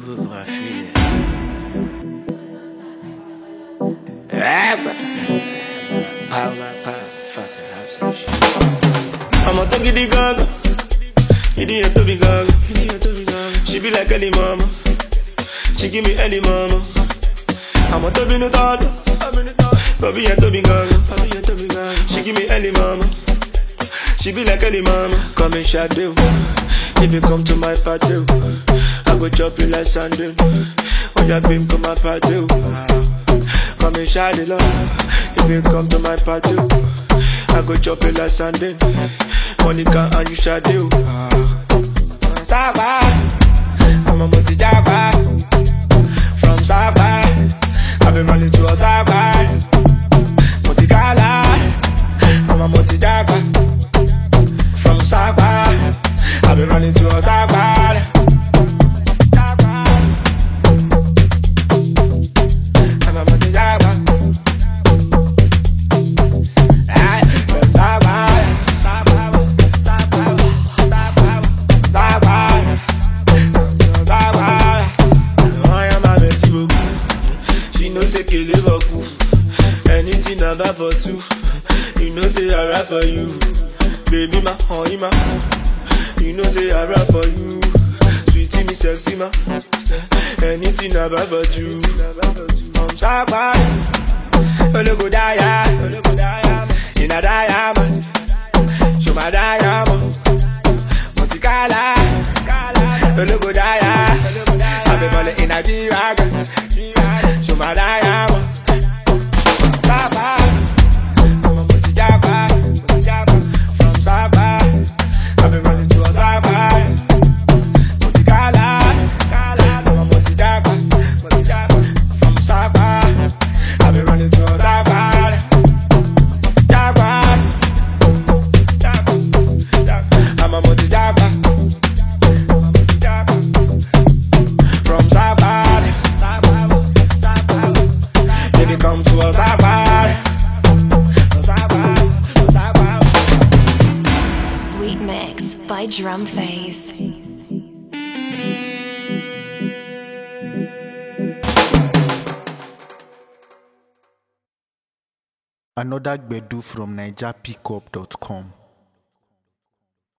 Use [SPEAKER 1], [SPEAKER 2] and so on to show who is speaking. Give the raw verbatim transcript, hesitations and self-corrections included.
[SPEAKER 1] beaucoup pour un filet. Power my power, fuck it, have some shit. I'm a talkie the gaga. Idiot to be gaga. Idiot to be gaga. She be like Ellie mama. She give me Ellie mama. I'm a Toby no daughter. Papi and Toby gaga. Papi and Toby gaga. She give me Ellie mama. She be like Ellie mama. Come and shadow. If you come to my party, I go chop you like sandal. When you been to my party, come and shadow love. If you come to my party, I go chop you like sandal. Monica and you shadow. Saba, I'm a multi jabba. From Saba, I've been running to a Saba. Multi gala, I'm a multi jabba. From Saba, I've been running to a Saba. I'm a multi jabba. From Saba, Saba, Saba, Saba, Saba, Saba. I am a messy book. She knows say kill Liverpool. Anything I buy for two. You know say I rap for you. Baby ma, honey ma. You know say I rap for you. Sweetie me sexy ma. Anything I buy for you. I'm Saba. Olo go die, in a diamond. Show my diamond. Monticala. Olo go die. I've been falling in a G-Wagon. Show my diamond. Saba. I'm a multi-jabba. From Saba, I've been running to a Saba. Multi-gala. I'm a multi-jabba. From Saba, I've been running to a Saba. Jabba. I'm a multi-jabba. From Saba, baby come to a Saba.
[SPEAKER 2] Sweet Mix by Drum Phase.
[SPEAKER 3] Another Gbedu from Niger Pickup dot com.